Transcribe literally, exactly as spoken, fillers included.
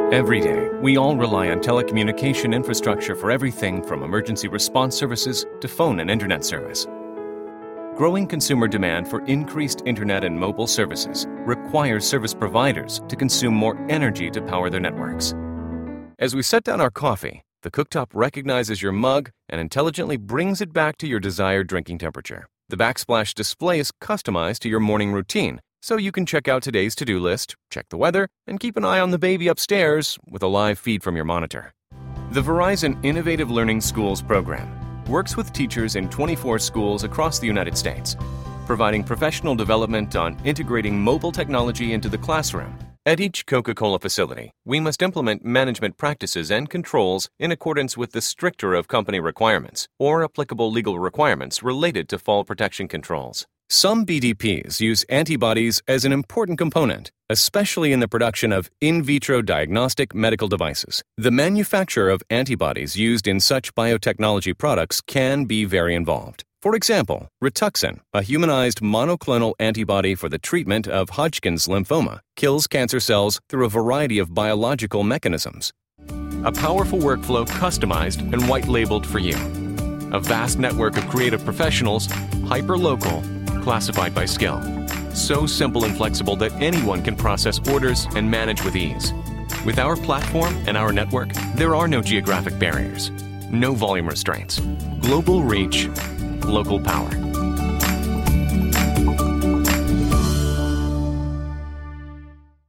Every day, we all rely on telecommunication infrastructure for everything from emergency response services to phone and internet service. Growing consumer demand for increased internet and mobile services requires service providers to consume more energy to power their networks. As we set down our coffee, the cooktop recognizes your mug and intelligently brings it back to your desired drinking temperature. The backsplash display is customized to your morning routine, so you can check out today's to-do list, check the weather, and keep an eye on the baby upstairs with a live feed from your monitor. The Verizon Innovative Learning Schools program works with teachers in twenty-four schools across the United States, providing professional development on integrating mobile technology into the classroom. At each Coca-Cola facility, we must implement management practices and controls in accordance with the stricter of company requirements or applicable legal requirements related to fall protection controls. Some B D Ps use antibodies as an important component, especially in the production of in vitro diagnostic medical devices. The manufacture of antibodies used in such biotechnology products can be very involved. For example, Rituxan, a humanized monoclonal antibody for the treatment of Hodgkin's lymphoma, kills cancer cells through a variety of biological mechanisms. A powerful workflow customized and white-labeled for you. A vast network of creative professionals, hyper-local, classified by skill. So simple and flexible that anyone can process orders and manage with ease. With our platform and our network, there are no geographic barriers, no volume restraints. Global reach, local power.